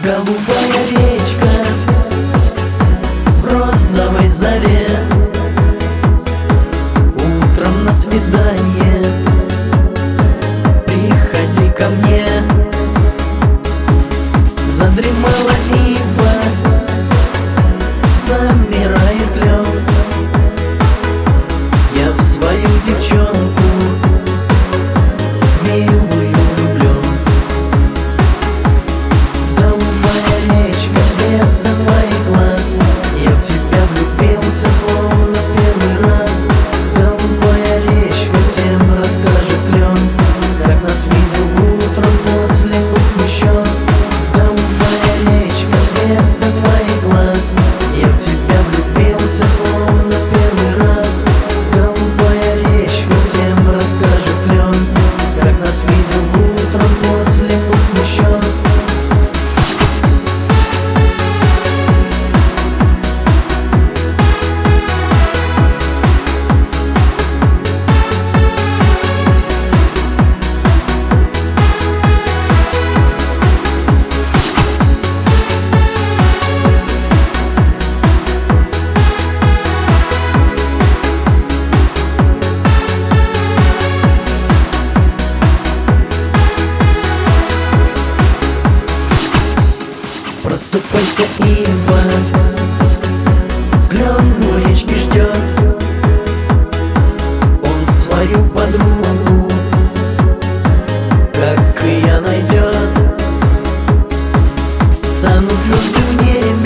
Голубая речка в розовой заре, утром на свидание приходи ко мне. Задремала ива, замирает лед, я в свою девчонку милую влюблен. Голубая речка, свет до твоих глаз, я в тебя влюбился, словно в первый раз. Голубая речка всем расскажет клен, как нас видел утром после был смущен. Голубая речка, свет до твоих глаз, я в тебя влюбился, словно в первый раз. Голубая речка всем расскажет клен, как нас видел утром после был смущен. Просыпайся, ива, клен у речки ждет, он свою подругу, как и я, найдет. Станут звезды в небе,